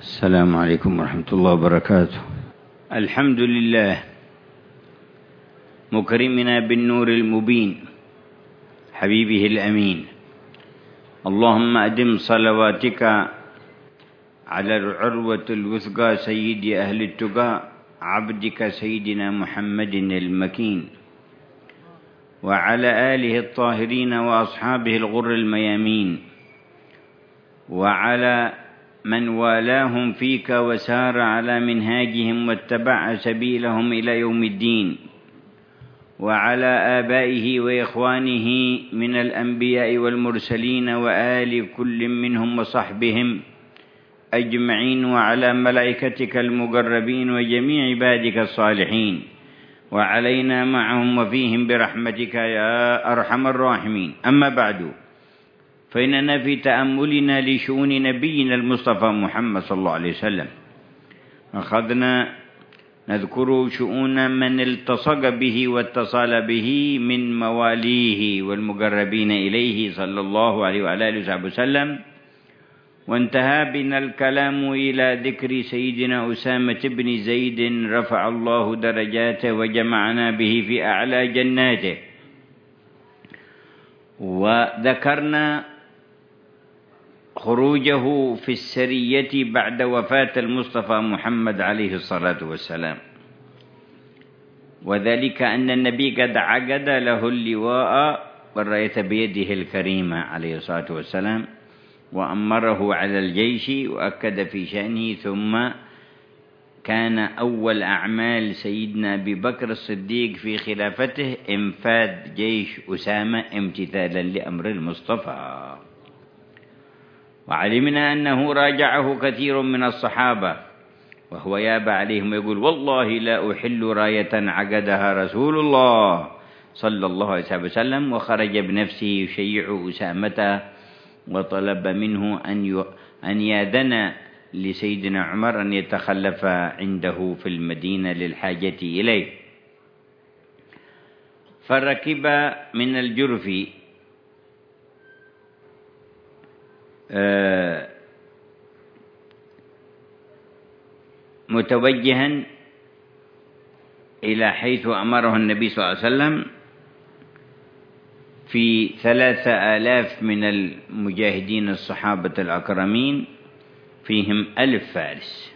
السلام عليكم ورحمة الله وبركاته. الحمد لله مكرمنا بالنور المبين حبيبه الأمين. اللهم أدم صلواتك على العروة الوثقى سيد أهل التقى عبدك سيدنا محمد المكين، وعلى آله الطاهرين وأصحابه الغر الميامين، وعلى من والاهم فيك وسار على منهاجهم واتبع سبيلهم إلى يوم الدين، وعلى آبائه وإخوانه من الأنبياء والمرسلين وآل كل منهم وصحبهم أجمعين، وعلى ملائكتك المقربين وجميع عبادك الصالحين، وعلينا معهم وفيهم برحمتك يا أرحم الراحمين. أما بعد، فإننا في تأملنا لشؤون نبينا المصطفى محمد صلى الله عليه وسلم أخذنا نذكر شؤون من التصق به واتصل به من مواليه والمقربين إليه صلى الله عليه وعلى آله وسلم، وانتهى بنا الكلام إلى ذكر سيدنا أسامة بن زيد رفع الله درجاته وجمعنا به في أعلى جناته، وذكرنا خروجه في السرية بعد وفاة المصطفى محمد عليه الصلاة والسلام، وذلك أن النبي قد عقد له اللواء والراية بيده الكريمة عليه الصلاة والسلام، وأمره على الجيش وأكد في شأنه. ثم كان أول أعمال سيدنا أبي بكر الصديق في خلافته إنفاذ جيش أسامة امتثالا لأمر المصطفى، وعلمنا أنه راجعه كثير من الصحابة وهو يابى عليهم ويقول: والله لا أحل راية عقدها رسول الله صلى الله عليه وسلم، وخرج بنفسه يشيع أسامة وطلب منه أن يأذن لسيدنا عمر أن يتخلف عنده في المدينة للحاجة إليه. فركب من الجرف متوجها إلى حيث أمره النبي صلى الله عليه وسلم في 3000 من المجاهدين الصحابة الأكرمين، فيهم 1000 فارس.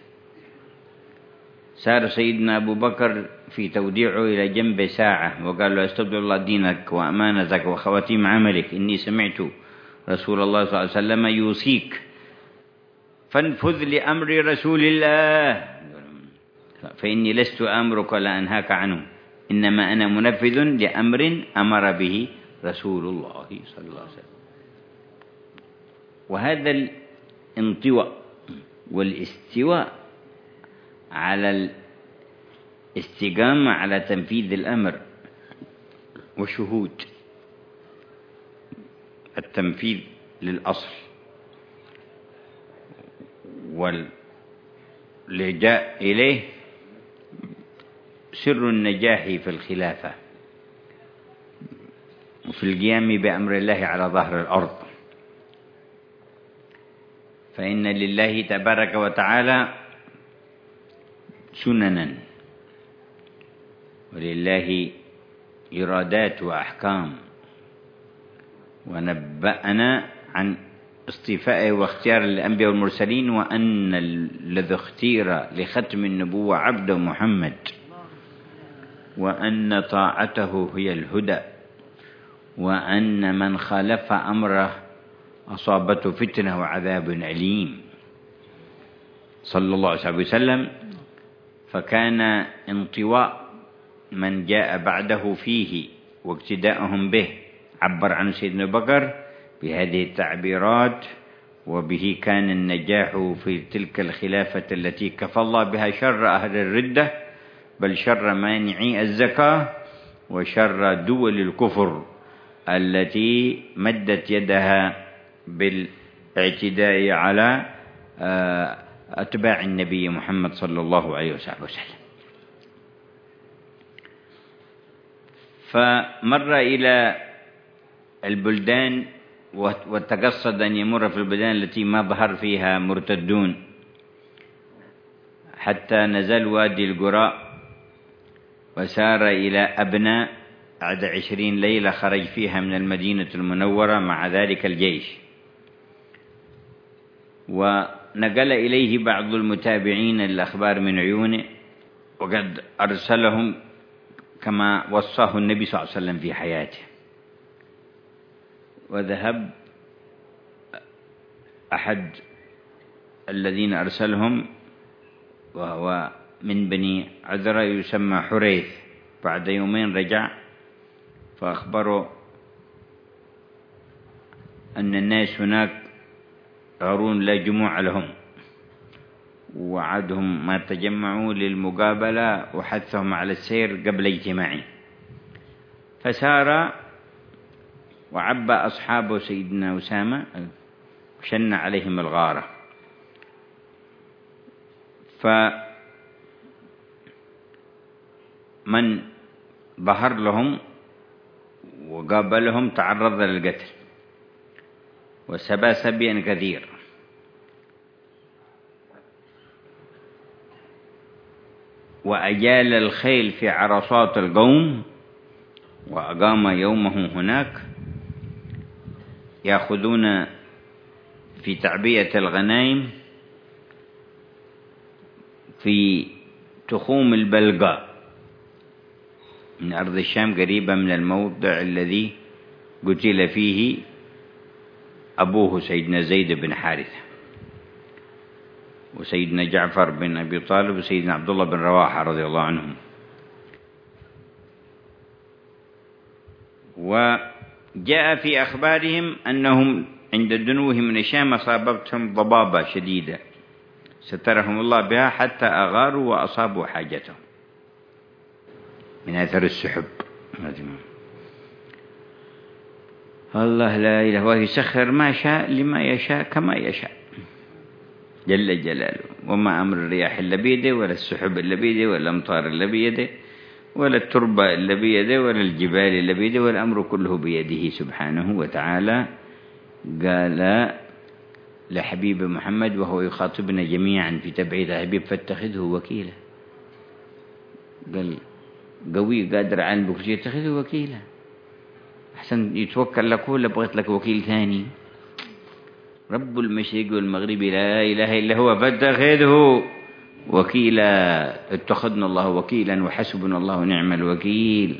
سار سيدنا أبو بكر في توديعه إلى جنب ساعة وقال له: استودع الله دينك وأمانتك وخواتيم عملك، إني سمعت رسول الله صلى الله عليه وسلم يوصيك فانفذ لأمر رسول الله، فإني لست أمرك ولا أنهاك عنه، إنما أنا منفذ لأمر أمر به رسول الله صلى الله عليه وسلم. وهذا الانطواء والاستواء على الاستقامة على تنفيذ الأمر وشهود التنفيذ للأصل واللجاء إليه سر النجاح في الخلافة وفي القيام بأمر الله على ظهر الأرض. فإن لله تبارك وتعالى سننا، ولله إرادات وأحكام، ونبأنا عن اصطفائه واختيار الأنبياء والمرسلين، وأن الذي اختير لختم النبوة عبده محمد، وأن طاعته هي الهدى، وأن من خالف أمره أصابته فتنة وعذاب أليم صلى الله عليه وسلم. فكان انطواء من جاء بعده فيه واقتداءهم به عبر عن سيدنا بكر بهذه التعبيرات، وبه كان النجاح في تلك الخلافة التي كفى الله بها شر أهل الردة، بل شر مانعي الزكاة وشر دول الكفر التي مدت يدها بالاعتداء على أتباع النبي محمد صلى الله عليه وسلم. فمر إلى البلدان وتقصد أن يمر في البلدان التي ما ظهر فيها مرتدون، حتى نزل وادي القراء، وسار إلى أبنى 21 ليلة خرج فيها من المدينة المنورة مع ذلك الجيش. ونقل إليه بعض المتابعين الأخبار من عيونه، وقد أرسلهم كما وصاه النبي صلى الله عليه وسلم في حياته. وذهب أحد الذين أرسلهم وهو من بني عذرة يسمى حريث، بعد يومين رجع فأخبروا أن الناس هناك غارون لا جموع لهم، وعدهم ما تجمعوا للمقابلة وحثهم على السير قبل اجتماعه. فسار وعبى أصحابه سيدنا أسامة وشن عليهم الغارة. فمن ظهر لهم وقابلهم تعرض للقتل وسبى سبيا كثير. وأجال الخيل في عرصات القوم، وأقام يومه هناك يأخذون في تعبئة الغنائم في تخوم البلقاء من أرض الشام، قريبة من الموضع الذي قتل فيه أبوه سيدنا زيد بن حارثة، وسيدنا جعفر بن أبي طالب، وسيدنا عبد الله بن رواحة رضي الله عنهم. وجاء في أخبارهم أنهم عند دنوهم من الشام أصابتهم ضبابة شديدة سترهم الله بها حتى أغاروا وأصابوا حاجتهم من أثر السحب. الله لا إله وهو يسخر ما شاء لما يشاء كما يشاء جل جلاله. وما أمر الرياح إلا بيده، ولا السحب إلا بيده، ولا الأمطار إلا بيده، ولا التربة إلا بيده، ولا الجبال إلا بيده، والأمر كله بيده سبحانه وتعالى. قال لحبيب محمد وهو يخاطبنا جميعا في تبعيد حبيب فاتخذه وكيلا. قال قوي قادر على بكل شيء اتخذه وكيلا، أحسن يتوكل لك ولا بغيت لك وكيل ثاني؟ رب المشرق والمغرب لا إله إلا هو فاتخذه وكيلا. اتخذنا الله وكيلا وحسبنا الله ونعم الوكيل.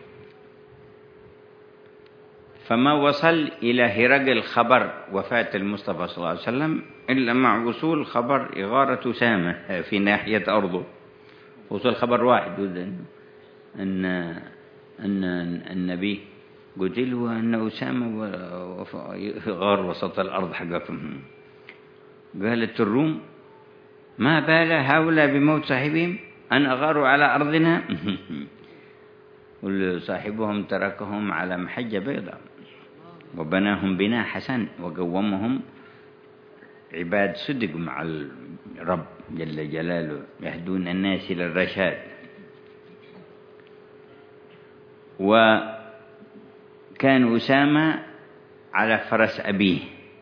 فما وصل إلى هرقل خبر وفاة المصطفى صلى الله عليه وسلم إلا مع وصول خبر إغارة أسامة في ناحية أرضه. وصل خبر واحد أن النبي قتل وأن أسامة غار وسط الأرض حقكم. قالت الروم ما بال هؤلاء بموت صاحبهم أن أغاروا على أرضنا. وصاحبهم تركهم على محجة بيضاء وبناهم بناء حسن وقومهم عباد صدق مع الرب جل جلاله يهدون الناس إلى الرشاد. وكان أسامة على فرس أبيه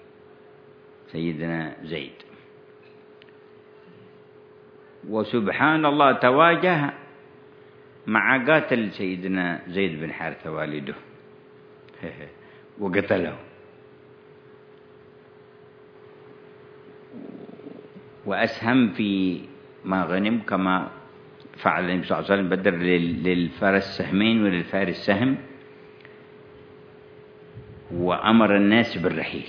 سيدنا زيد، وسبحان الله تواجه مع قاتل سيدنا زيد بن حارثة والده وقتله. وأسهم في ما غنم كما فعل النبي صلى الله عليه وسلم، بدر للفرس سهمين وللفارس سهم، وأمر الناس بالرحيل.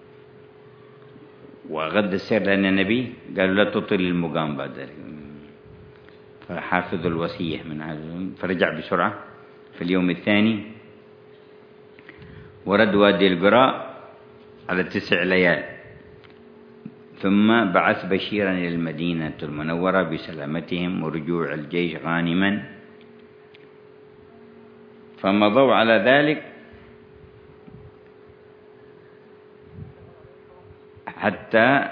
وغد السير لأن النبي قالوا لا تطل المقام بعد ذلك، فحافظوا الوصية من عزم. فرجع بسرعة في اليوم الثاني ورد وادي القراء على 9 ليال، ثم بعث بشيرا إلى المدينة المنورة بسلامتهم ورجوع الجيش غانما. فمضوا على ذلك حتى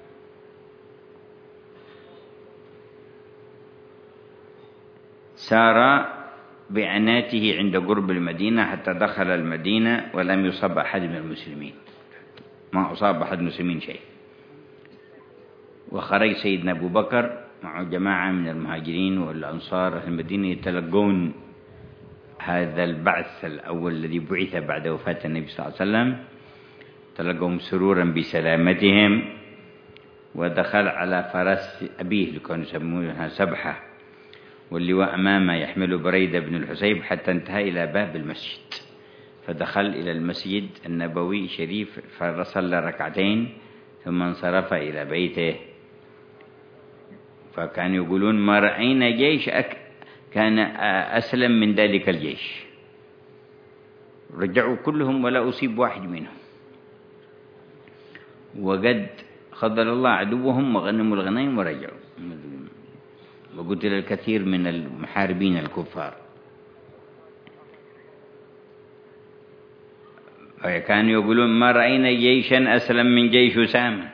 سار بعناته عند قرب المدينة حتى دخل المدينة ولم يصاب أحد من المسلمين، ما أصاب أحد من المسلمين شيء. وخرج سيدنا أبو بكر مع جماعة من المهاجرين والأنصار أهل المدينة يتلقون هذا البعث الأول الذي بعث بعد وفاة النبي صلى الله عليه وسلم، تلقهم سرورا بسلامتهم، ودخل على فرس أبيه اللي كانوا يسمونها سبحة، واللواء أمامه يحمل بريدة بن الحسيب، حتى انتهى إلى باب المسجد. فدخل إلى المسجد النبوي الشريف فصلى ركعتين ثم انصرف إلى بيته. فكانوا يقولون ما رأينا جيش كان أسلم من ذلك الجيش. رجعوا كلهم ولا أصيب واحد منهم، وقد خذل الله عدوهم وغنموا الغنائم ورجعوا، وقتل الكثير من المحاربين الكفار. كانوا يقولون ما رأينا جيشا أسلم من جيش أسامة.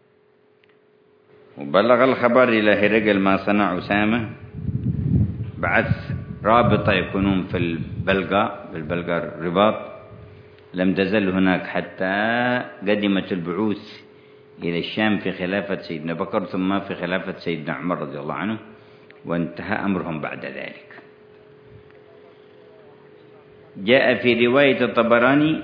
وبلغ الخبر إلى هرقل ما صنع أسامة، بعث رابطة يكونون في البلقاء الرباط، لم تزل هناك حتى قدمت البعوث إلى الشام في خلافة سيدنا بكر، ثم في خلافة سيدنا عمر رضي الله عنه، وانتهى أمرهم بعد ذلك. جاء في رواية الطبراني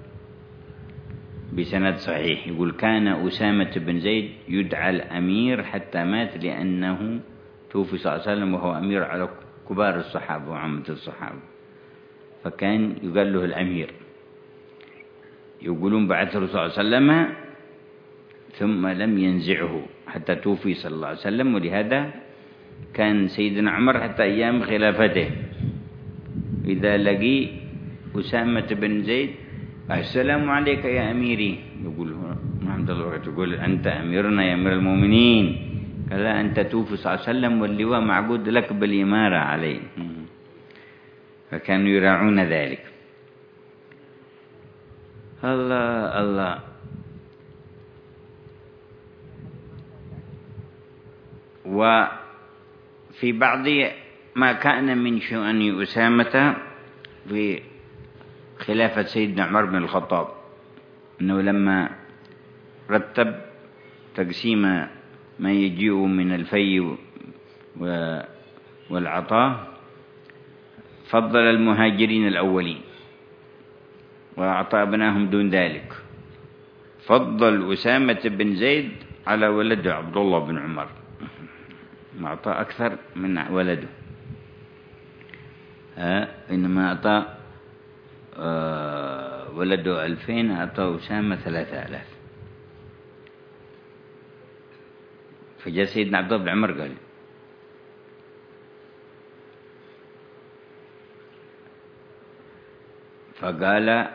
بسند صحيح يقول كان أسامة بن زيد يدعى الأمير حتى مات، لأنه توفي صلى الله عليه وسلم وهو أمير على كبار الصحابة وعامة الصحابة، فكان يقال له الأمير. يقولون بعث الرسول صلى الله عليه وسلم ثم لم ينزعه حتى توفي صلى الله عليه وسلم، ولهذا كان سيدنا عمر حتى أيام خلافته إذا لقي أسامة بن زيد السلام عليك يا أميري، يقول محمد الله، يقول أنت أميرنا يا أمير المؤمنين، قال أنت توفي صلى الله عليه وسلم واللواء معقود لك بالإمارة عليه. فكانوا يراعون ذلك. الله الله. وفي بعض ما كان من شؤون أسامة في خلافة سيدنا عمر بن الخطاب، أنه لما رتب تقسيم ما يجيء من الفي والعطاء فضل المهاجرين الأولين وأعطى أبنائهم دون ذلك. فضل أسامة بن زيد على ولده عبد الله بن عمر، أعطى أكثر من ولده، إنما أعطى ولده 2000، أعطى أسامة 3000. فجاء سيدنا عبد الله بن عمر قال فقال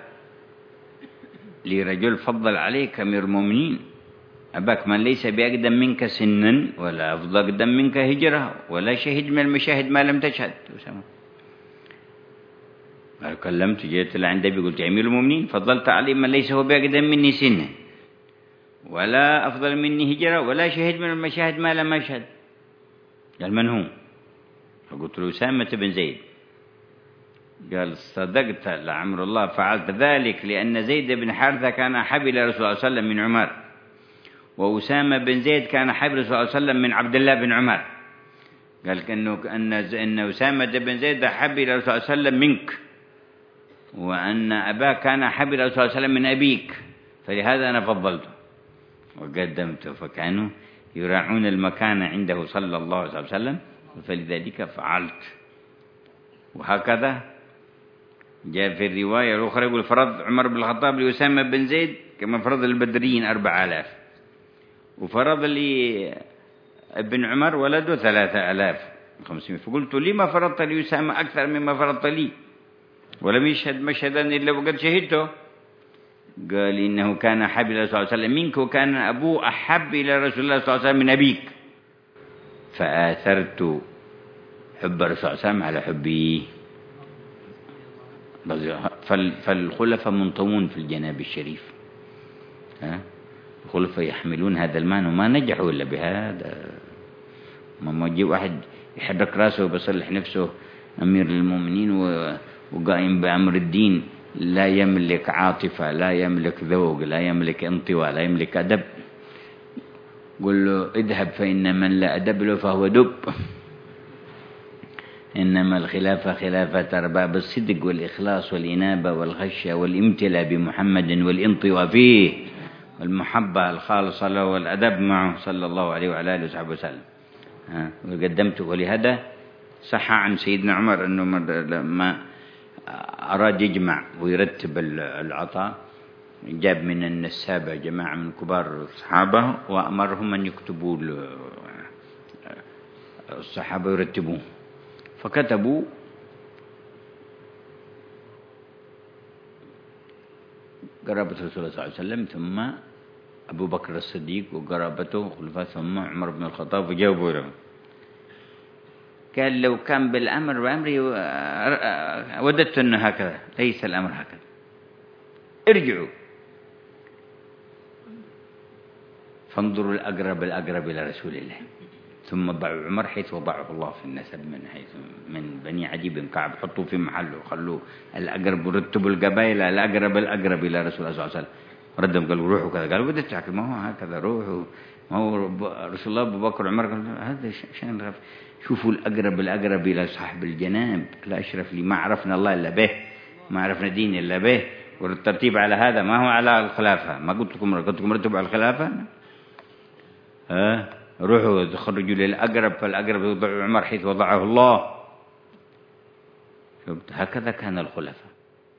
لرجل فضل عليك أمير المؤمنين، أباك من ليس بأقدم منك سنا ولا أفضل أقدم منك هجرة ولا شهد من المشاهد ما لم تشهد. قال كلمت جئت لعند أبي قلت يا أمير المؤمنين فضلت علي من ليس هو بأقدم مني سنا ولا أفضل مني هجرة ولا شهد من المشاهد ما لم أشهد. قال من هو؟ فقلت له أسامة بن زيد. قال صدقت لعمر الله فعلت ذلك لأن زيد بن حارثة كان أحب إلى رسول الله صلى الله عليه وسلم من عمر، وأسامة بن زيد كان أحب رسول الله صلى الله عليه وسلم من عبد الله بن عمر. قال أن أسامة بن زيد أحب إلى رسول الله صلى الله عليه وسلم منك، وأن أباك كان أحب إلى رسول الله صلى الله عليه وسلم من أبيك، فلهذا أنا فضلته وقدمته. فكانوا يراعون المكان عنده صلى الله عليه وسلم، فلذلك فعلت. وهكذا جاء في الرواية الأخرى يقول فرض عمر بن الخطاب لأسامة بن زيد كما فرض البدريين 4000، وفرض لي ابن عمر ولده 3500. فقلت لما فرضت لأسامة أكثر مما فرضت لي ولم يشهد مشهدا إلا وقد شهدته؟ قال إنه كان أحب إلى رسول الله صلى الله عليه وسلم منك، وكان أبوه أحب إلى رسول الله صلى الله عليه وسلم من أبيك، فآثرت حب رسول الله صلى الله عليه وسلم على حبي. فالخلفاء منطوون في الجناب الشريف، الخلفاء يحملون هذا المعنى وما نجحوا إلا بهذا. ما يجي واحد يحرك راسه وبصلح نفسه أمير المؤمنين وقائم بأمر الدين، لا يملك عاطفة، لا يملك ذوق، لا يملك انطواء، لا يملك أدب، قل له اذهب فإن من لا أدب له فهو دب. إنما الخلافة خلافة أرباب الصدق والإخلاص والإنابة والخشية والامتلاء بمحمد والانطواء فيه والمحبة الخالصة له والأدب معه صلى الله عليه وعلى آله وصحبه وسلم. وقدمته. ولهذا صح عن سيدنا عمر أنه لما أراد يجمع ويرتب العطاء جاب من النسابة جماعة من كبار الصحابة وأمرهم أن يكتبوا الصحابة ويرتبوه، فكتبوا قرابة رسول الله صلى الله عليه وسلم، ثم أبو بكر الصديق وقرابته خلفاء، ثم عمر بن الخطاب، وجاوبوا له. قال لو كان بالأمر بأمري وددت أنه هكذا، ليس الأمر هكذا، ارجعوا فانظروا الأقرب إلى رسول الله، ثم ضعوا عمر حيث وضعه الله في النسب من بني عدي بن كعب، حطوا في محله، خلوا الأقرب، ورتبوا القبائل الأقرب إلى رسول الله صلى الله عليه وسلم. ردهم قالوا روحوا كذا، قالوا بدت تحكي ما هو هكذا، روحوا، ما هو رسول الله أبو بكر وعمر قال هذا شأن غير. شوفوا الأقرب إلى صاحب الجناب الأشرف اللي ما عرفنا الله إلا به، ما عرفنا دين إلا به، والترتيب على هذا ما هو على الخلافة. ما قلت لكم رتبوا على الخلافة؟ روحوا تخرجوا للأقرب، فالأقرب يوضع عمر حيث وضعه الله. هكذا كان الخلفاء،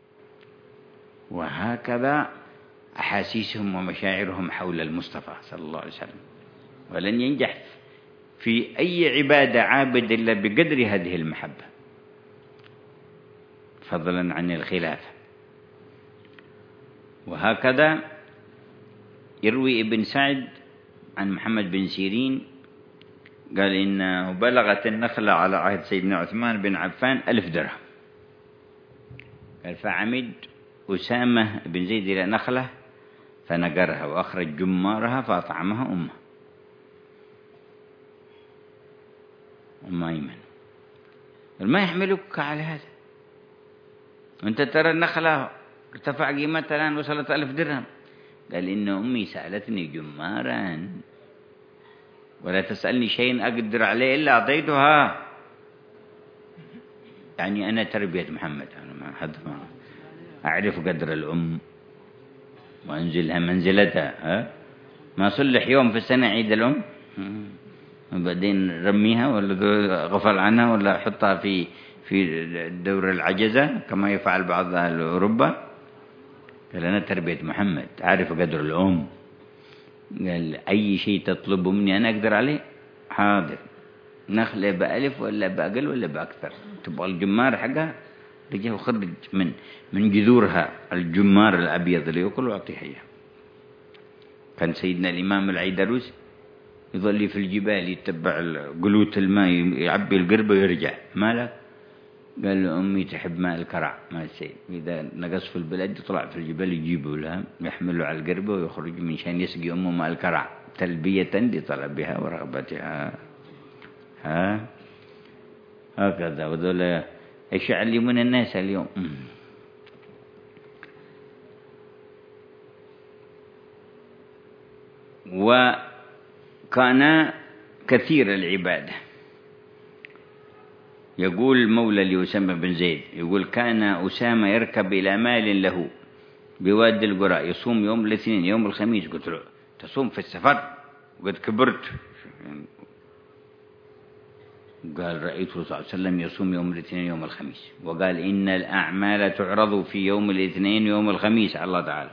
وهكذا أحاسيسهم ومشاعرهم حول المصطفى صلى الله عليه وسلم. ولن ينجح في أي عبادة عابد إلا بقدر هذه المحبة، فضلا عن الخلافة. وهكذا يروي ابن سعد عن محمد بن سيرين قال إنه بلغت النخلة على عهد سيدنا عثمان بن عفان 1000 درهم. قال فعمد أسامة بن زيد إلى نخلة فنقرها وأخرج جمارها فأطعمها أم أيمن. ما يحملك على هذا؟ وأنت ترى النخلة ارتفع قيمتها الآن وصلت 1000 درهم. قال إن أمي سألتني جمارا ولا تسألني شيء أقدر عليه إلا أعطيتها. يعني أنا تربية محمد، أنا ما أعرف قدر الأم وأنزلها منزلتها. ما صلح يوم في السنة عيد الأم وبعدين رميها ولا غفل عنها ولا حطها في دور العجزة كما يفعل بعض أهل أوروبا. قال أنا تربية محمد أعرف قدر الأم. قال أي شيء تطلبه مني أنا أقدر عليه. حاضر. نخلة بألف ولا بأقل ولا بأكثر، تبغى الجمار حقها رجع وخرج من جذورها الجمار الأبيض اللي يأكل وأعطيه إياه. كان سيدنا الإمام العيدروس يظل في الجبال يتبع قلوت الماء يعبي القربة ويرجع. مالك؟ قال له أمي تحب ماء الكرع، ماء السيل، إذا نقص في البلد يطلع في الجبال يجيبوا لها يحملوا على القربة ويخرج من شان يسقي أمه ماء الكرع تلبية لطلبها ورغبتها. هكذا. وذولا ايش يعلمون الناس اليوم؟ وكان كثير العبادة. يقول مولى لأسامة بن زيد يقول كان أسامة يركب إلى مال له بوادي القرى، يصوم يوم الاثنين يوم الخميس. قلت له تصوم في السفر وقد كبرت؟ قال رأيت الرسول صلى الله عليه وسلم يصوم يوم الاثنين يوم الخميس، وقال إن الأعمال تعرض في يوم الاثنين يوم الخميس على الله تعالى.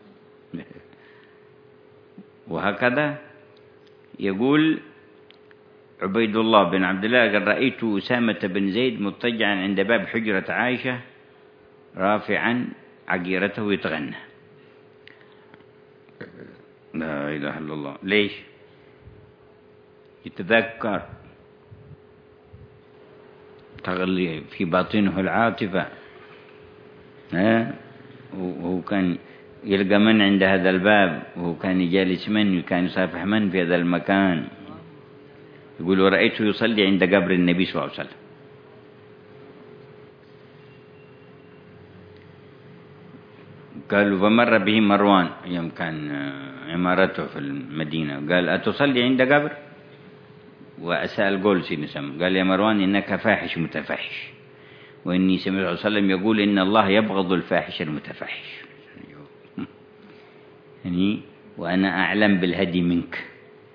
وهكذا يقول عبيد الله بن عبد الله قال رأيت أسامة بن زيد مضطجعا عند باب حجرة عائشة رافعا عقيرته يتغنى. لا إله إلا الله. ليش؟ يتذكر، تغلي في باطنه العاطفة. وهو كان يلقى من عند هذا الباب، وهو كان يجالس من، وكان يصافح من في هذا المكان. يقول ورأيته يصلي عند قبر النبي صلى الله عليه وسلم. قالوا فمر به مروان يوم كان عمارته في المدينة، قال أتصلي عند قبر؟ وأسأل قول سيدنا سلم قال يا مروان إنك فاحش متفحش، وإني سمعت صلى الله عليه وسلم يقول إن الله يبغض الفاحش المتفحش، يعني وأنا أعلم بالهدي منك.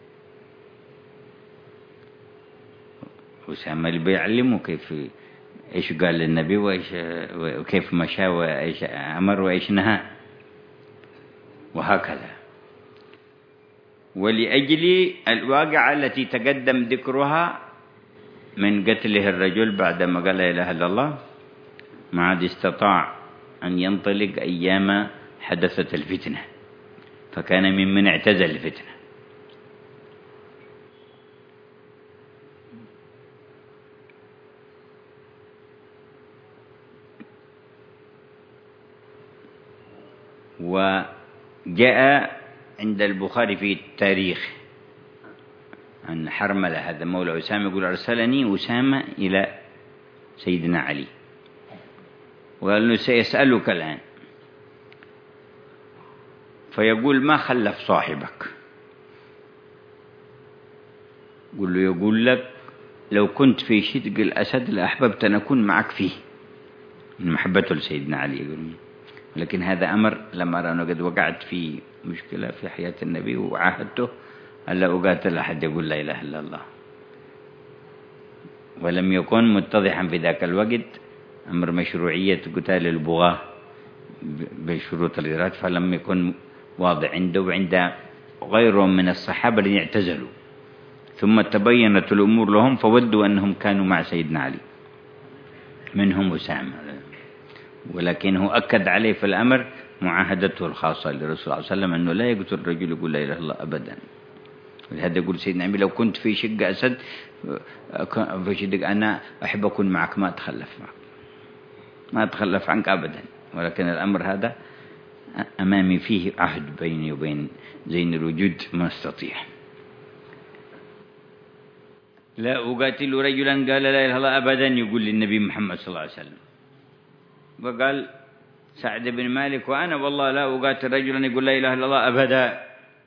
أسامة اللي بيعلمه كيف إيش قال للنبي وكيف مشى وإيش أمر وإيش نهى وهكذا. ولأجل الواقعة التي تقدم ذكرها من قتله الرجل بعدما قال لا إله إلا الله، ما عاد استطاع أن ينطلق أيام حدثت الفتنة، فكان ممن اعتزل الفتنة. وجاء عند البخاري في التاريخ أن حرملة هذا مولى أسامة يقول أرسلني أسامة إلى سيدنا علي وقال له سيسألك الآن، فيقول ما خلف صاحبك؟ قل له يقول لك لو كنت في شدق الأسد لأحببت أن أكون معك فيه، من محبته لسيدنا علي يقول. لكن هذا أمر لما أرى أنه قد وقعت في مشكلة في حياة النبي وعاهدته ألا أقاتل أحد يقول لا إله إلا الله، ولم يكن متضحا في ذاك الوقت أمر مشروعية قتال البغاة بشروط الإرادة، فلم يكن واضح عنده وعند غيرهم من الصحابة الذين اعتزلوا، ثم تبينت الأمور لهم فودوا أنهم كانوا مع سيدنا علي، منهم أسامة، ولكنه أكد عليه في الأمر معاهدته الخاصة للرسول صلى الله عليه وسلم أنه لا يقتل الرجل يقول لا إله إلا الله أبدا. ولهذا يقول سيدنا علي لو كنت في شق أسد في شق أنا أحب أكون معك، ما أتخلف معك، ما أتخلف عنك أبدا، ولكن الأمر هذا أمامي فيه عهد بيني وبين زين الوجود ما استطيع. لا أقاتل رجلا قال لا إله إلا الله أبدا يقول للنبي محمد صلى الله عليه وسلم. وقال سعد بن مالك وأنا والله لا أقاتل رجلا يقول لا إله إلا الله أبدا.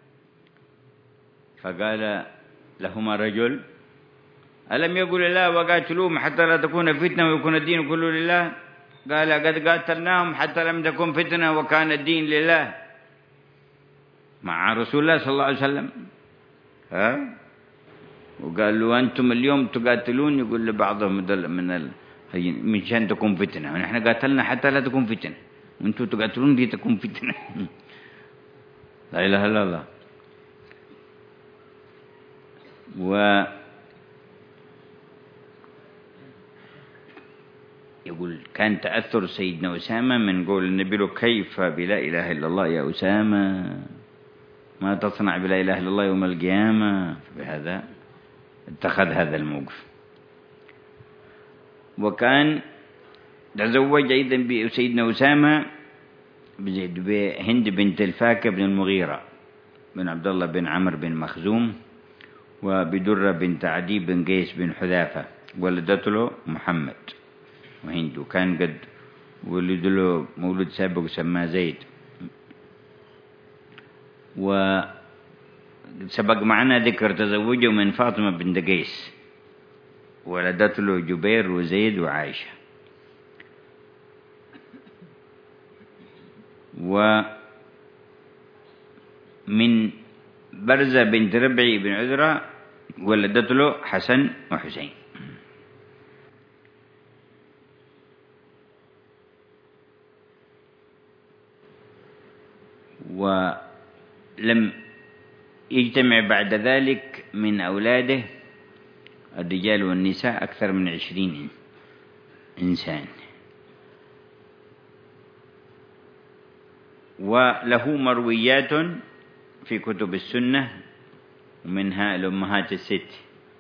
فقال لهما رجل ألم يقول الله وقاتلوهم حتى لا تكون فتنة ويكون الدين كله لله؟ قال قد قاتلناهم حتى لم تكن فتنة وكان الدين لله مع رسول الله صلى الله عليه وسلم. وقال له أنتم اليوم تقاتلون يقول لبعضهم من شان تكون فتنة، ونحن قاتلنا حتى لا تكون فتنة، وأنتم تقاتلون دي تكون فتنة. لا إله إلا الله. يقول كان تأثر سيدنا أسامة من قول النبي له كيف بلا إله إلا الله يا أسامة، ما تصنع بلا إله إلا الله يوم القيامة، بهذا اتخذ هذا الموقف. وكان تزوج أيضا بسيدنا أسامة بهند بنت الفاكة بن المغيرة بن عبد الله بن عمرو بن مخزوم، وبدرة بنت عدي بن قيس بن حذافة، ولدت له محمد وهند، وكان قد ولد له مولود سابق سماه زيد. وسبق معنا ذكر تزوجه من فاطمة بنت قيس، ولدت له جبير وزيد وعائشة. ومن برزة بنت ربعي بن عذرة ولدت له حسن وحسين. ولم يجتمع بعد ذلك من أولاده الرجال والنساء أكثر من 20 إنسان. وله مرويات في كتب السنة ومنها الأمهات الست.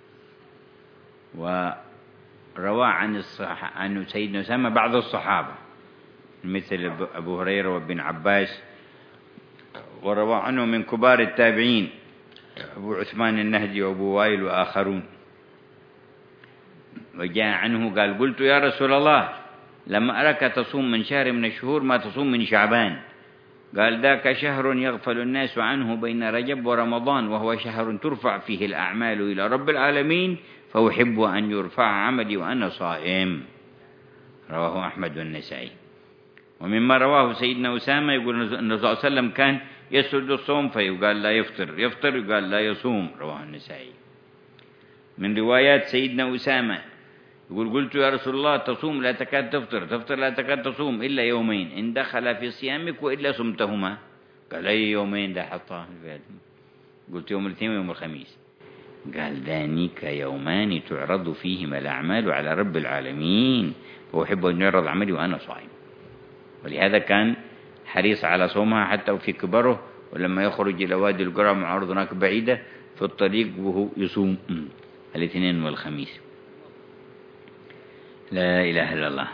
وروى عن سيدنا أسامة بعض الصحابة مثل أبو هريرة وابن عباس، وروى عنه من كبار التابعين أبو عثمان النهدي وأبو وائل وآخرون. وجاء عنه قال قلت يا رسول الله لما أراك تصوم من شهر من الشهور ما تصوم من شعبان، قال ذاك شهر يغفل الناس عنه بين رجب ورمضان، وهو شهر ترفع فيه الأعمال إلى رب العالمين، فأحب أن يرفع عملي وأنا صائم. رواه أحمد والنسائي. ومما رواه سيدنا أسامة يقول أن النبي صلى الله عليه وسلم كان يسرد الصوم فيقال لا يفطر، يفطر يقال لا يصوم. رواه النسائي. من روايات سيدنا أسامة يقول قلت يا رسول الله تصوم لا تكاد تفطر، تفطر لا تكاد تصوم إلا يومين إن دخل في صيامك وإلا صمتهما. قال أي يومين ده حطاه؟ قلت يوم الاثنين ويوم الخميس. قال ذلك يومان تعرض فيهما الأعمال على رب العالمين، وأحب أن يعرض عملي وأنا صائم. ولهذا كان حريص على صومها حتى وفي كبره، ولما يخرج إلى وادي القرى مع أرض هناك بعيدة في الطريق وهو يصوم الاثنين والخميس. لا إله إلا الله.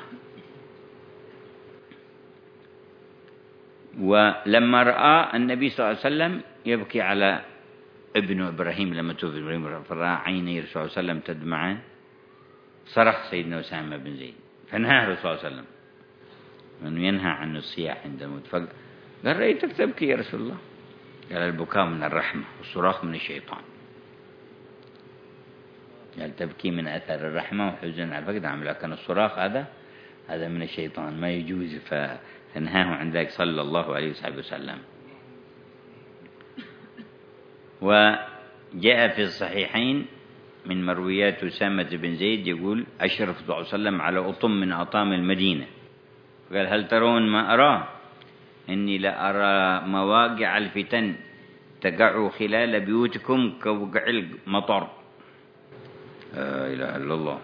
ولما رأى النبي صلى الله عليه وسلم يبكي على ابن إبراهيم لما توفي إبراهيم، فرأى عيني الرسول صلى الله عليه وسلم تدمعان، صرخ سيدنا أسامة بن زيد فنهى الرسول صلى الله عليه وسلم أنه ينهى عن الصياح عند الموت. فقال رأيتك تبكي يا رسول الله؟ قال البكاء من الرحمة والصراخ من الشيطان. قال تبكي من أثر الرحمة وحزن على الفقد عم، لكن الصراخ هذا من الشيطان ما يجوز، فنهاه عن ذلك صلى الله عليه وسلم. وجاء في الصحيحين من مرويات أسامة بن زيد يقول أشرف صلى الله عليه وسلم على أطم من أطام المدينة، قال هل ترون ما أراه؟ إني لأرى مواقع الفتن تقع خلال بيوتكم كوقع المطر. لا إله إلا الله.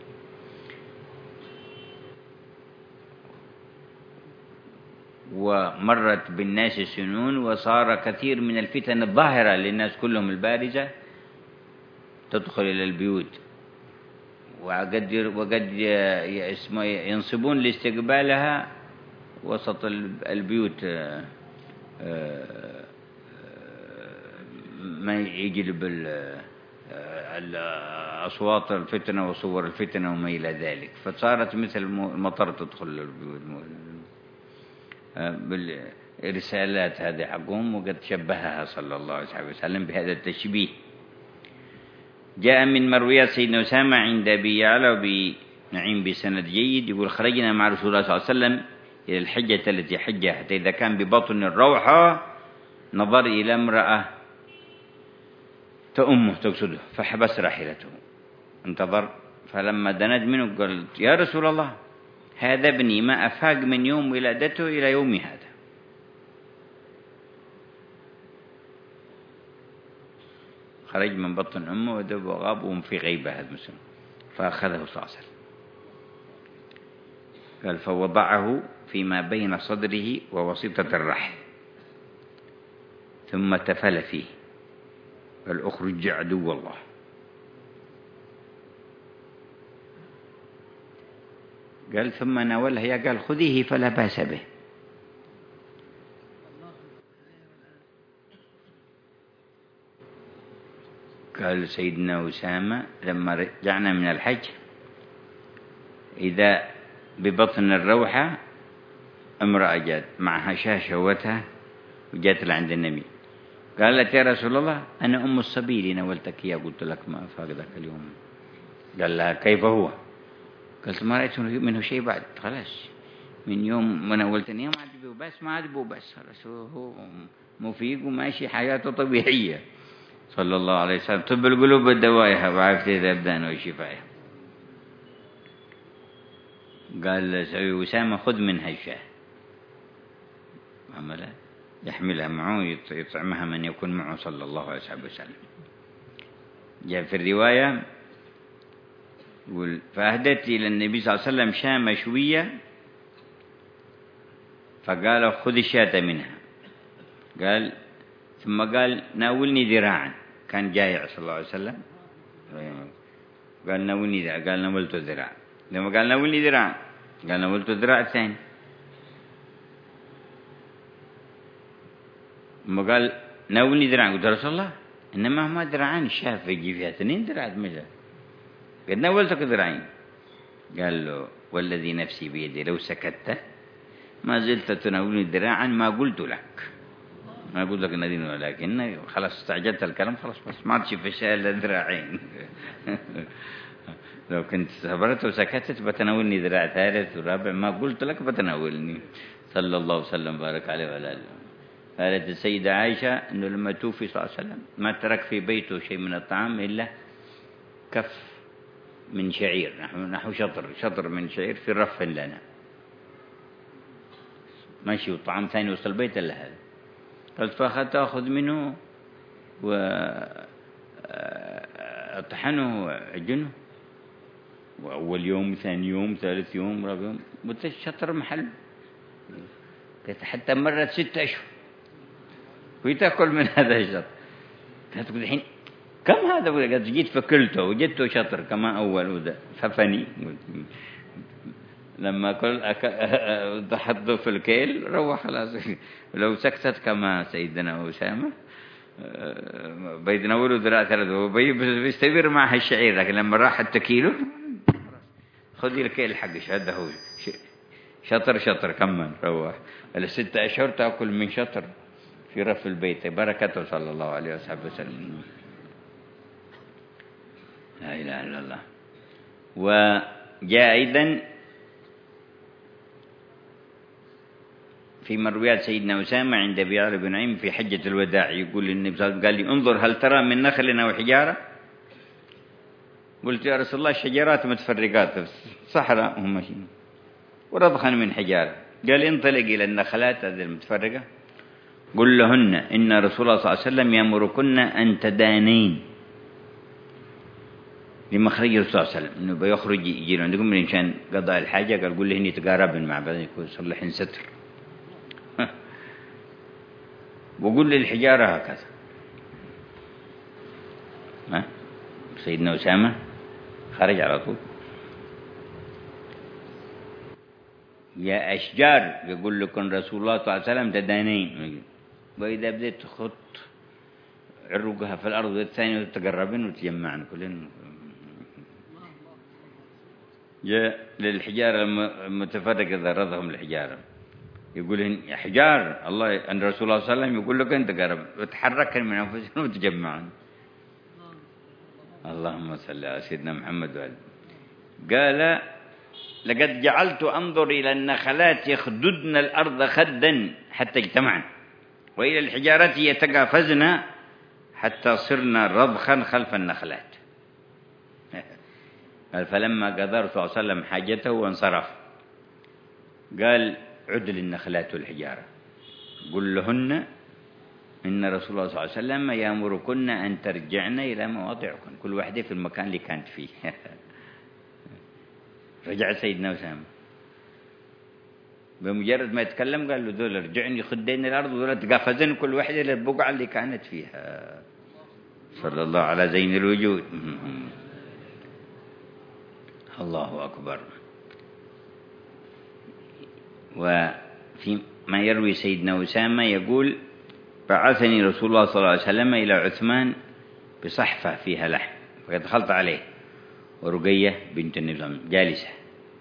ومرت بالناس سنون وصار كثير من الفتن الظاهرة للناس كلهم البارزة تدخل إلى البيوت، وقد ينصبون لاستقبالها وسط البيوت ما يجلب أصوات الفتنة وصور الفتنة وما إلى ذلك، فصارت مثل المطر تدخل بالرسالات هذه حقهم، وقد شبهها صلى الله عليه وسلم بهذا التشبيه. جاء من مرويات سيدنا أسامة عند أبي يعلى وأبي نعيم بسند جيد يقول خرجنا مع رسول الله صلى الله عليه وسلم إلى الحجة التي حجها، حتى إذا كان ببطن الروحة نظر إلى امرأة تأمه تقصده فحبس راحلته، انتظر، فلما دنت منه قال يا رسول الله هذا ابني ما أفاق من يوم ولادته إلى يوم هذا. خرج من بطن أمه ودب وغاب وهم في غيبة هذا المسلم، فأخذه صلى الله عليه وسلم قال فوضعه فيما بين صدره ووسيطة الرحل ثم تفل فيه قال أخرج عدو الله. قال ثم ناولها قال خذيه فلا بأس به. قال سيدنا أسامة لما رجعنا من الحج إذا ببطن الروحة امرأة جات معها شهوتها وجات لعند النبي قالت يا رسول الله أنا أم الصبي اللي نولتك إياه قلت لك ما أفاق ذاك اليوم. قال لها كيف هو؟ قلت ما رأيت منه شيء بعد، خلاص من يوم ما نولتني ما عاد بس ما عاد بس خلاص هو مفيق وماشي حياته طبيعية صلى الله عليه وسلم. طب القلوب الدوائها وعافية الأبدان والشفاء. قال أسامة خذ منها الشاه عمله يحملها معه يطعمها من يكون معه صلى الله عليه وسلم. جاء في الرواية يقول فأهدت إلى النبي صلى الله عليه وسلم شاة مشوية فقال خذ الشاة منها، قال ثم قال ناولني ذراعا، كان جايع صلى الله عليه وسلم قال ناولني ذراع، قال ناولته ذراع، لما قال ناولني ذراع قال ناولته ذراع ثاني، ثم قال ناولني ذراع، قلت رسول الله إنما هما ذراعان الشاة يجي فيها 2 ذراع مجال، قد ناولتك ذراعين. قال له والذي نفسي بيدي لو سكت ما زلت تناولني ذراعا ما قلت لك، ما قلت لك نادين، ولكن خلاص استعجلت الكلام، خلاص بس ما عادش في شيء إلا ذراعين. لو كنت صبرت وسكتت بتناولني ذراع ثالث ورابع، ما قلت لك بتناولني. صلى الله وسلم وبارك عليه وعلى آله. قالت السيدة عائشة أنه لما توفي صلى الله عليه وسلم ما ترك في بيته شيء من الطعام إلا كف من شعير، نحو شطر من شعير في رف لنا، ماشي وطعام ثاني وسط البيت إلا هذا. قلت فأخذت أخذ منه وأطحنه وأعجنه، وأول يوم ثاني يوم ثالث يوم رابع يوم شطر محل. قلت حتى مرت 6 أشهر وتأكل من هذا الشطر. قلت الحين كم هذا؟ قلت جيت فكلته وجدته شطر كما أول وده ففني. لما ضحته في الكيل روح خلاص. لو سكتت كما سيدنا أسامة بيتناوله ذراع ثلاثة وبيستمر معها الشعير، لكن لما راح التكيله خذي الكيل حقش، هذا هو شطر كمان روح. 6 أشهر تأكل من شطر في رف البيت، بركته صلى الله عليه وسلم. لا إله إلا الله. وجاء أيضا في مرويات سيدنا أسامة عند أبي عمرو بن نعيم في حجة الوداع، يقول النبي صلى الله عليه وسلم قال لي انظر هل ترى من نخل أو حجارة؟ قلت يا رسول الله الشجرات متفرقات، صحراء هم ماشيين ورضخا من حجارة. قال انطلق إلى النخلات هذه المتفرقة قل لهن إن رسول الله صلى الله عليه وسلم يأمركن أن تدانين لمخرج الرسول صلى الله عليه وسلم، إنه بيخرج يجي عندكم من إنشان قضاء الحاجة. قال قل لهن يتقاربن مع بعض يكون صلحن ستر. وقل للحجارة هكذا. سيدنا أسامة خرج على طول. يا أشجار يقول لكم رسول الله صلى الله عليه وسلم تدانين، وإذا بدأت تخط عرقها في الأرض والثانية وتتقربن وتجمعن كلن. جاء للحجارة المتفرقة ذرتهم الحجارة، يقول يا حجار الله أن رسول الله صلى الله عليه وسلم يقول لك أنت قرب وتحركن من أنفسهم وتجمعن. اللهم صل على سيدنا محمد وعلى. قال لقد جعلت أنظر إلى النخلات يخددن الأرض خدا حتى اجتمعن، وإلى الحجارات يتقافزن حتى صرنا رضخا خلف النخلات. قال فلما قضى رسول الله صلى الله عليه وسلم حاجته وانصرف قال عدل النخلات والحجارة قل لهن إن رسول الله صلى الله عليه وسلم يأمركن أن ترجعن إلى مواضعكن، كل واحدة في المكان اللي كانت فيه. رجع سيدنا أسامة بمجرد ما يتكلم قال له دول ارجعني خدين الأرض ودول تقافزن كل واحدة للبقعة اللي كانت فيها. صلى الله على زين الوجود. الله أكبر. وفي ما يروي سيدنا أسامة يقول بعثني رسول الله صلى الله عليه وسلم إلى عثمان بصحفة فيها لحم فدخلت عليه ورقية بنت النبي جالسة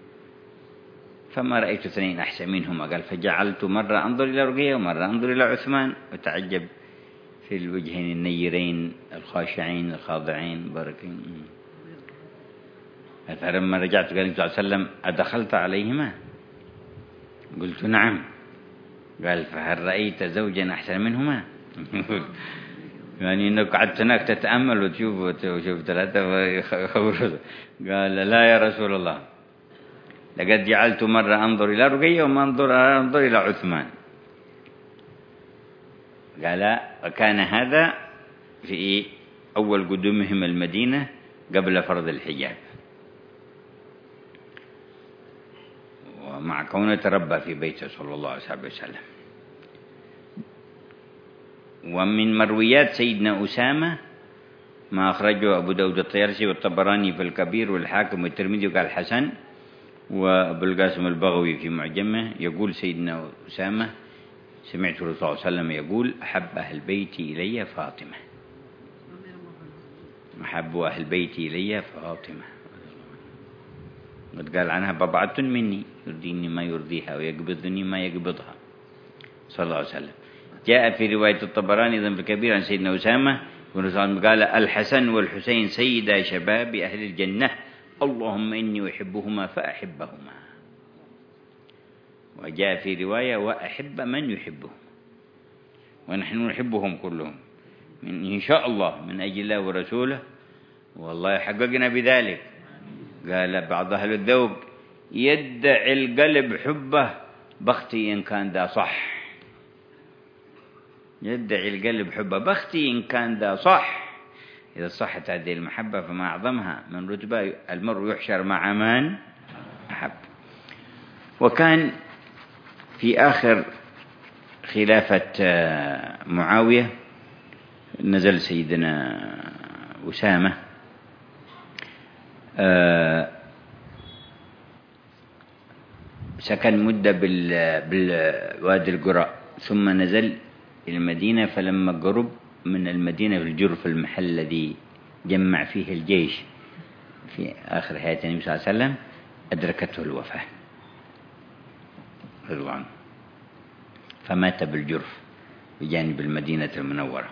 فما رأيت اثنين أحسن منهما. قال فجعلت مرة أنظر إلى رقية ومرة أنظر إلى عثمان وتعجب في الوجهين النيرين الخاشعين الخاضعين باركين. فلما رجعت قال النبي صلى الله عليه وسلم أدخلت عليهما؟ قلت نعم. قال فهل رأيت زوجا أحسن منهما؟ يعني إنك قعدت هناك تتأمل وتشوف ثلاثة قال لا يا رسول الله لقد جعلت مرة أنظر إلى رقية وما أنظر إلى عثمان. قال وكان هذا في أول قدومهم المدينة قبل فرض الحجاب، ومع كونه تربى في بيته صلى الله عليه وسلم. ومن مرويات سيدنا أسامة ما أخرجه أبو داود الطيالسي والطبراني في الكبير والحاكم والترمذي وقال حسن، وأبو القاسم البغوي في معجمه يقول سيدنا أسامة سمعت الرسول صلى الله عليه وسلم يقول أحب أهل بيتي إلي فاطمة، أحب أهل بيتي إلي فاطمة. قال عنها بضعة مني يرضيني ما يرضيها ويقبضني ما يقبضها صلى الله عليه وسلم. جاء في رواية الطبراني أيضا بالكبير عن سيدنا أسامة قال الحسن والحسين سيدا شباب أهل الجنة اللهم إني أحبهما فأحبهما. وجاء في رواية وأحب من يحبهم، ونحن نحبهم كلهم إن شاء الله من أجل الله ورسوله، والله حققنا بذلك. قال بعض أهل الذوق يدعي القلب حبه بختي إن كان ذا صح، يدعي القلب حبه بختي إن كان ذا صح. إذا صحت هذه المحبة فما أعظمها من رتبة، المرء يحشر مع من أحب. وكان في آخر خلافة معاوية نزل سيدنا أسامة سكن مدة بالوادي القراء، ثم نزل إلى المدينة، فلما قرب من المدينة في الجرف المحل الذي جمع فيه الجيش في آخر حياة النبي صلى الله عليه وسلم أدركته الوفاة رضي الله عنه، فمات بالجرف بجانب المدينة المنورة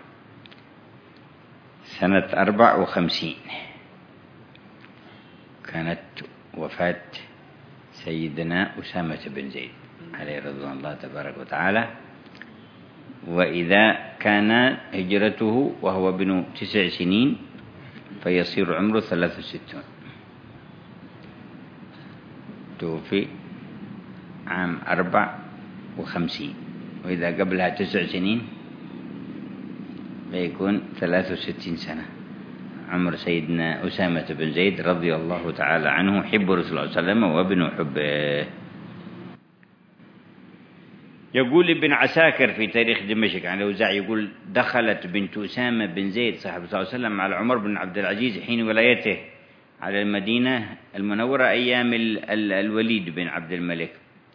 سنة 54. كانت وفاة سيدنا أسامة بن زيد عليه رضوان الله تبارك وتعالى. وإذا كان هجرته وهو ابن 9 سنين فيصير عمره 63. توفي عام 54، وإذا قبلها 9 سنين فيكون 63 سنة عمر سيدنا أسامة بن زيد رضي الله تعالى عنه، حب رسول الله صلى الله عليه وسلم وابن حبه. يقول ابن عساكر في تاريخ دمشق عن الأوزاعي يقول دخلت بنت أسامة بن زيد صاحب صلى الله عليه وسلم على عمر بن عبد العزيز حين ولايته على المدينة المنورة أيام الوليد بن عبد الملك،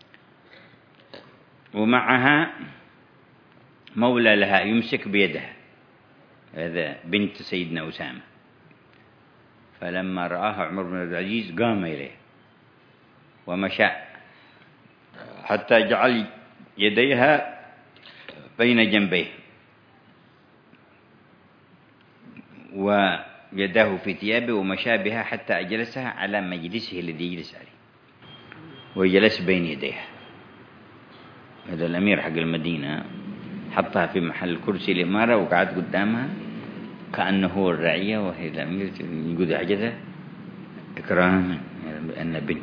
ومعها مولى لها يمسك بيدها، هذا بنت سيدنا أسامة. فلما رآها عمر بن عبد العزيز قام إليه ومشى حتى جعل يديها بين جنبيه ويداه في ثيابه، ومشى بها حتى أجلسها على مجلسه الذي يجلس عليه وجلس بين يديها. هذا الأمير حق المدينة حطها في محل كرسي الإمارة وقعد قدامها كأنه هو الرعية وهي الأمير يقول عجزة إكراما أن بنت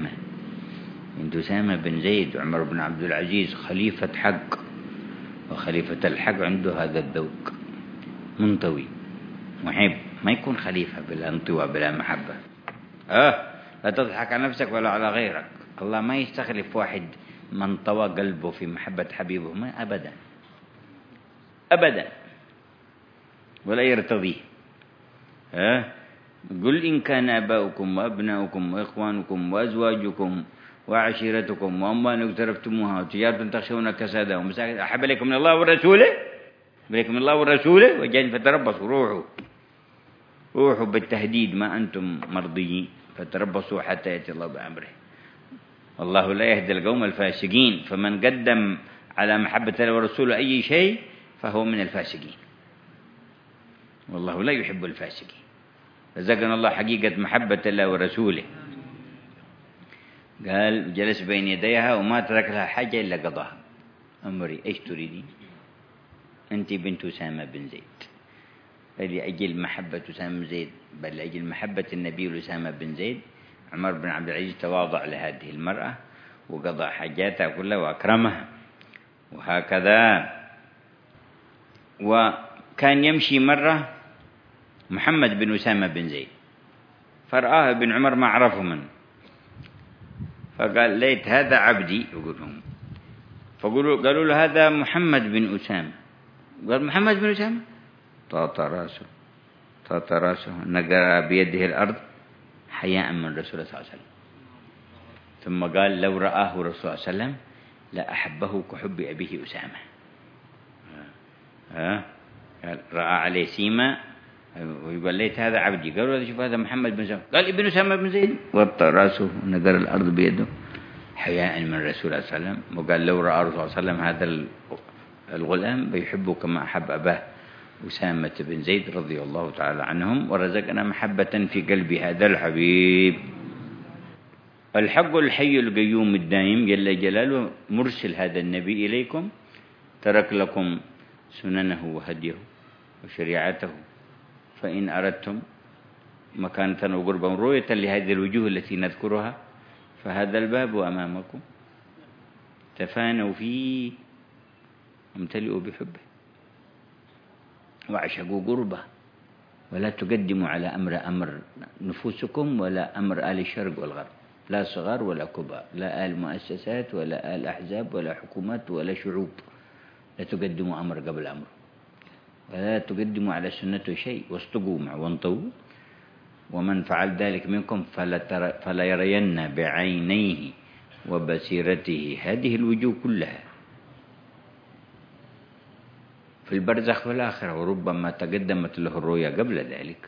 أسامة بن زيد عمر بن عبد العزيز خليفة حق، وخليفة الحق عنده هذا الذوق منطوي محب، ما يكون خليفة بلا انطواء بلا محبة. لا تضحك على نفسك ولا على غيرك. الله ما يستخلف واحد من طوى قلبه في محبة حبيبه، ما أبدا أبدا، ولا يرتضيه. قل إن كان آباؤكم وأبناؤكم وإخوانكم وأزواجكم وعشيرتكم وأموال اقترفتموها وتجارة تخشون كسادها ومساكن أحب إليكم من الله ورسوله وجاء فتربصوا، روحوا بالتهديد ما أنتم مرضيين، فتربصوا حتى يأتي الله بأمره، والله لا يهدي القوم الفاسقين. فمن قدم على محبة الله ورسوله أي شيء فهو من الفاسقين، والله لا يحب الفاسقين. رزقنا الله حقيقة محبة الله ورسوله. قال جلس بين يديها وما ترك لها حاجة إلا قضاها. أمري إيش تريدين؟ أنت بنت أسامة بن زيد، فلأجل محبة أسامة بن زيد بل لأجل محبة النبي لأسامة بن زيد عمر بن عبد العزيز تواضع لهذه المرأة وقضى حاجاتها كلها وأكرمها. وهكذا وكان يمشي مرة محمد بن أسامة بن زيد فرآه ابن عمر ما عرفه منه، فقال ليت هذا عبدي يقولون، قالوا له هذا محمد بن أسامة. قال محمد بن أسامة؟ طاط راسه نقر بيده الأرض حياء من رسول الله صلى الله عليه وسلم. ثم قال لو رآه رسول الله صلى الله عليه وسلم لأحبه كحب أبيه أسامة. قال رأى عليه سيما ويقول ليت هذا عبدي. قالوا شوف هذا محمد بن سلمة، قال ابن سلمة بن زيد، وطى راسه ونقر الأرض بيده حياء من الرسول صلى الله عليه وسلم. وقال لو رأى الرسول صلى الله عليه وسلم هذا الغلام بيحبه كما أحب أباه أسامة بن زيد رضي الله تعالى عنهم، ورزقنا محبة في قلب هذا الحبيب. الحق الحي القيوم الدائم جل جلاله مرسل هذا النبي إليكم، ترك لكم سننه وهديه وشريعته، فإن أردتم مكانة وقربا رؤية لهذه الوجوه التي نذكرها فهذا الباب أمامكم، تفانوا فيه وامتلئوا بحبه وعشقوا قربه، ولا تقدموا على أمر نفوسكم ولا أمر آل الشرق والغرب، لا صغار ولا كبار، لا آل مؤسسات ولا آل أحزاب ولا حكومات ولا شعوب. لا تقدموا أمر قبل أمر، ولا تقدموا على سنته شيء، واصطقوا مع وانطوا. ومن فعل ذلك منكم فلا يرين بعينيه وبصيرته هذه الوجوه كلها في البرزخ والآخرة، وربما تقدمت له الرؤيا قبل ذلك.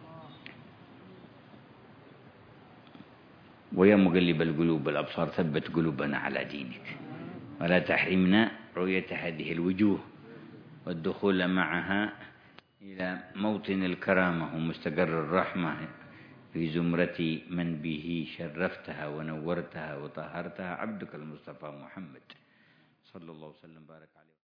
ويا مقلب القلوب والأبصار ثبت قلوبنا على دينك، ولا تحرمنا رؤية هذه الوجوه والدخول معها إلى موطن الكرامة ومستقر الرحمة في زمرة من به شرفتها ونورتها وطهرتها، عبدك المصطفى محمد صلى الله وسلم بارك عليه.